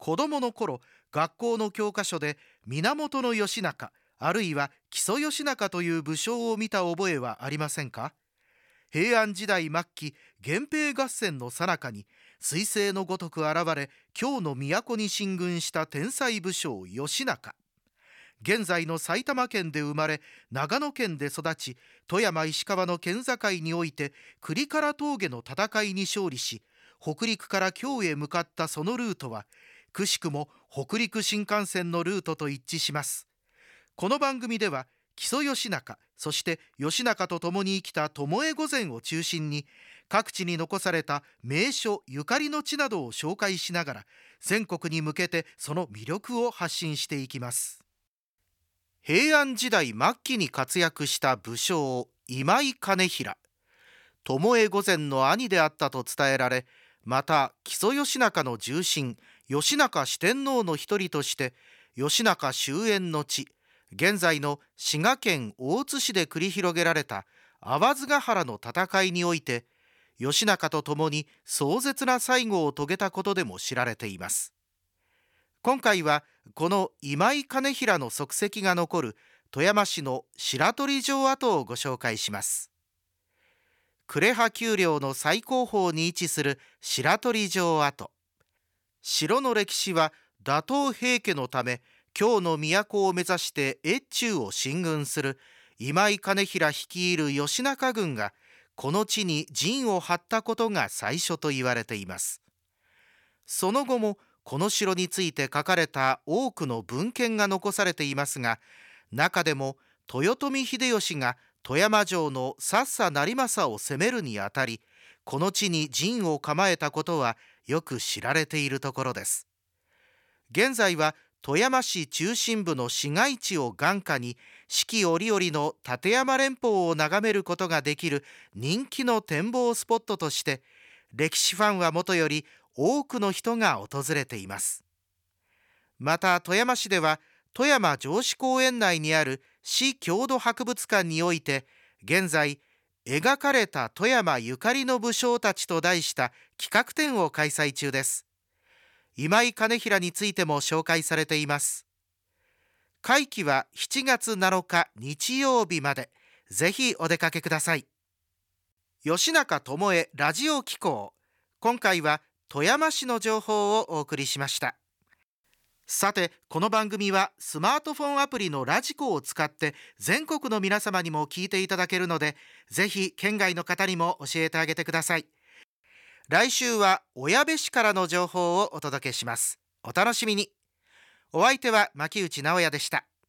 子供の頃、学校の教科書で源義仲、あるいは木曽義仲という武将を見た覚えはありませんか？平安時代末期、源平合戦の最中に彗星のごとく現れ、京の都に進軍した天才武将義仲。現在の埼玉県で生まれ、長野県で育ち、富山石川の県境において栗から峠の戦いに勝利し、北陸から京へ向かったそのルートは、くしくも北陸新幹線のルートと一致します。この番組では、木曽義仲、そして義仲と共に生きた巴御前を中心に、各地に残された名所ゆかりの地などを紹介しながら、全国に向けてその魅力を発信していきます。平安時代末期に活躍した武将今井兼平、巴御前の兄であったと伝えられ、また木曽義仲の重臣義仲四天王の一人として、義仲終焉の地、現在の滋賀県大津市で繰り広げられた粟津ヶ原の戦いにおいて、義仲と共に壮絶な最後を遂げたことでも知られています。今回はこの今井兼平の足跡が残る富山市の白鳥城跡をご紹介します。呉羽丘陵の最高峰に位置する白鳥城跡。城の歴史は、打倒平家のため京の都を目指して越中を進軍する今井兼平率いる義仲軍が、この地に陣を張ったことが最初と言われています。その後もこの城について書かれた多くの文献が残されていますが、中でも豊臣秀吉が富山城の佐々成政を攻めるにあたり、この地に陣を構えたことはよく知られているところです。現在は富山市中心部の市街地を眼下に、四季折々の立山連峰を眺めることができる人気の展望スポットとして、歴史ファンはもとより多くの人が訪れています。また富山市では、富山城址公園内にある市郷土博物館において、現在描かれた富山ゆかりの武将たちと題した企画展を開催中です。今井兼平についても紹介されています。会期は7月7日日曜日まで。ぜひお出かけください。義仲巴ラジオ紀行。今回は富山市の情報をお送りしました。さて、この番組はスマートフォンアプリのラジコを使って全国の皆様にも聞いていただけるので、ぜひ県外の方にも教えてあげてください。来週は小矢部市からの情報をお届けします。お楽しみに。お相手は牧内直哉でした。